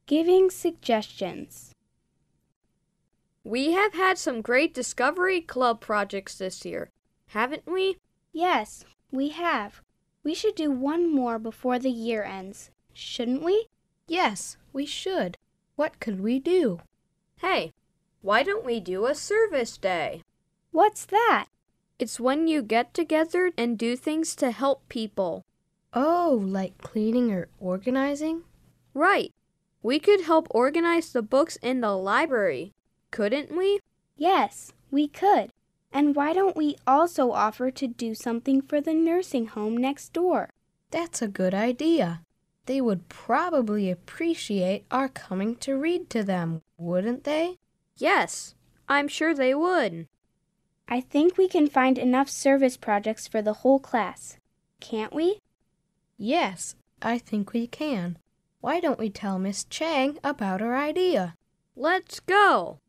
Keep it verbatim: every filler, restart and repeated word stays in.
Giving suggestions. We have had some great Discovery Club projects this year, haven't we? Yes, we have. We should do one more before the year ends, shouldn't we? Yes, we should. What could we do? Hey, why don't we do a service day? What's that? It's when you get together and do things to help people. Oh, like cleaning or organizing? Right. We could help organize the books in the library, couldn't we? Yes, we could. And why don't we also offer to do something for the nursing home next door? That's a good idea. They would probably appreciate our coming to read to them, wouldn't they? Yes, I'm sure they would. I think we can find enough service projects for the whole class, can't we? Yes, I think we can. Why don't we tell Miss Chang about our idea? Let's go!